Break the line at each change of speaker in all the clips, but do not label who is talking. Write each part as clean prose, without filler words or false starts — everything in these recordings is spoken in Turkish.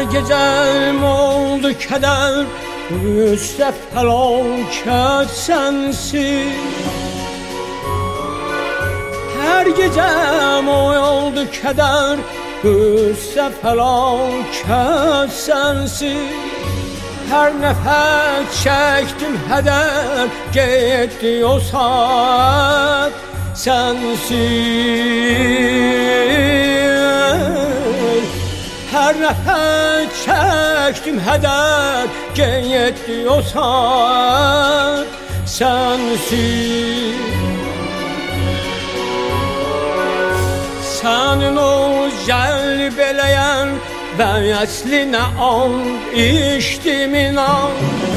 gecem oldu keder, üstte felaket sensin. Her gecem oldu keder, üstte felaket sensin. Her nefes çektim heder, gitti o saat sensin. Her nefes çektim heder, gitti o saat sensin. Senin o celbeleyen ve esline and içtim inan.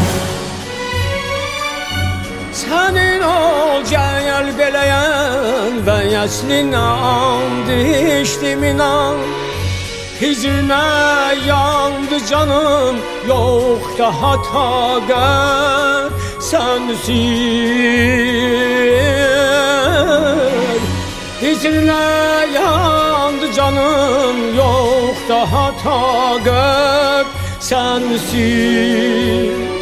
Senin o celbeleyen ve esline and içtim inan. Hicrine yandı canım, yok daha takat sensin. Hicrine yandı canım, yok daha takat sensin.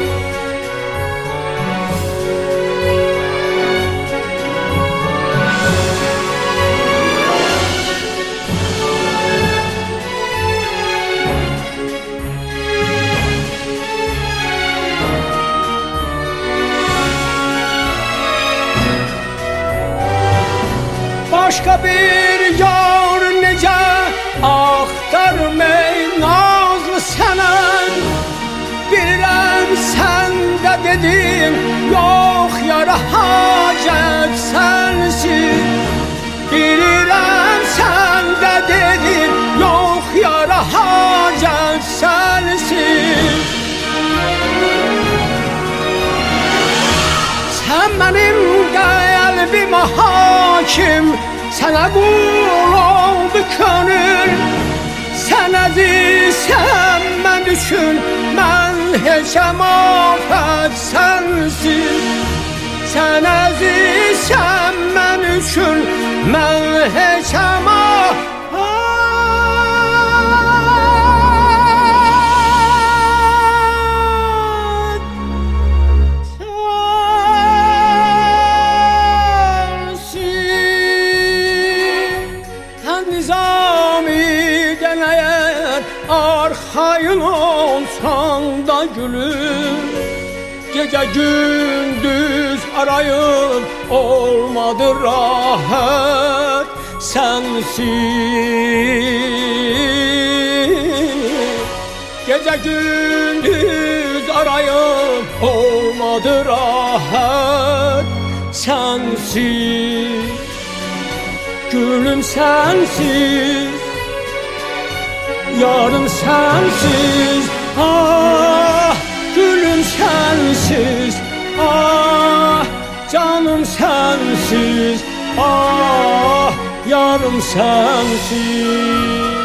Başka bir yar nece axtarım ey nazlı sənin. Bilirəm sən də dedin, yox yara hacət sənsin. Bilirəm sən də dedin, yox yara hacət sənsin. Sən mənim qəlbimə hakim, sana qul oldu könül. Sən əzizsən mən üçün, mən heçəm afət sənsin. Sən əzizsən mən üçün, mən heçəm afət. Nizami'den eğer arxayın olsan da gülüm, gece gündüz arayıp olmadı rahat sensin. Gece gündüz arayıp olmadı rahat sensin. Gülüm sensiz, yarım sensiz, ah gülüm sensiz, ah canım sensiz, ah yarım sensiz.